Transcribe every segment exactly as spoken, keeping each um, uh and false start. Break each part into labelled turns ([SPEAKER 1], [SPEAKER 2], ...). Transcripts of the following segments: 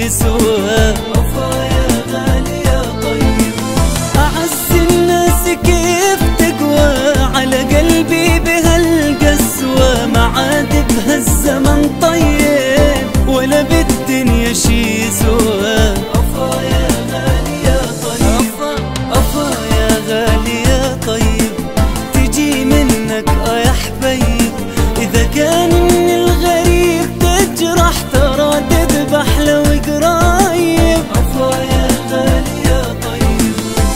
[SPEAKER 1] شي سوا.
[SPEAKER 2] أفا يا غالي يا طيب،
[SPEAKER 1] أعز الناس كيف تقوى على قلبي بهالقسوة، ما عاد بهالزمن طيب ولا بالدنيا شي سوا.
[SPEAKER 2] أفا يا غالي يا طيب،
[SPEAKER 1] أفا أفا يا غالي يا طيب، تجي منك آه يا حبيب، إذا كان من الغريب تجرح ترى تذبح لو قريب.
[SPEAKER 2] أفا يا غالي يا طيب،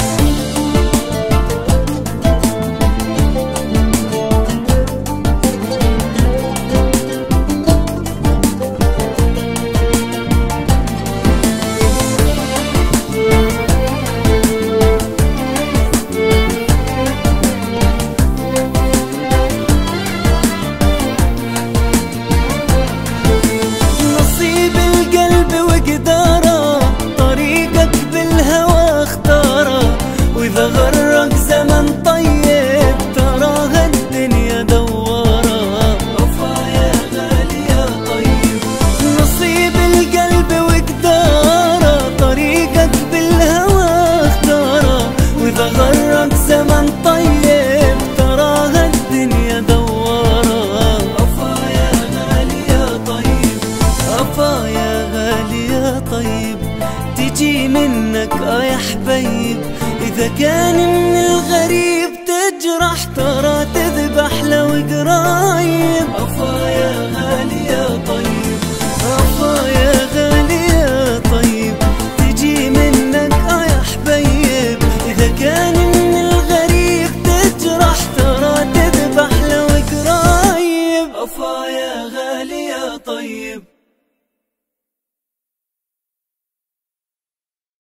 [SPEAKER 1] نصيب القلب وقداره، طريقك بالهوى اختاره، وإذا غرك زمن طيب تراها الدنيا دواره.
[SPEAKER 2] أفا يا غالي يا طيب،
[SPEAKER 1] نصيب القلب وقداره، طريقك بالهوى اختاره، وإذا غرك زمن طيب تراها الدنيا دواره.
[SPEAKER 2] أفا يا غالي يا طيب،
[SPEAKER 1] أفا يا غالي يا طيب، تجي منك آه يا حبيب، إذا كان من الغريب تجرح ترى تذبح لو قريب.
[SPEAKER 2] أفا يا غالي يا طيب،
[SPEAKER 1] أفا يا غالي يا طيب، تجي منك آه يا حبيب، إذا كان من الغريب تجرح ترى تذبح لو قريب.
[SPEAKER 2] أفا يا غالي يا طيب.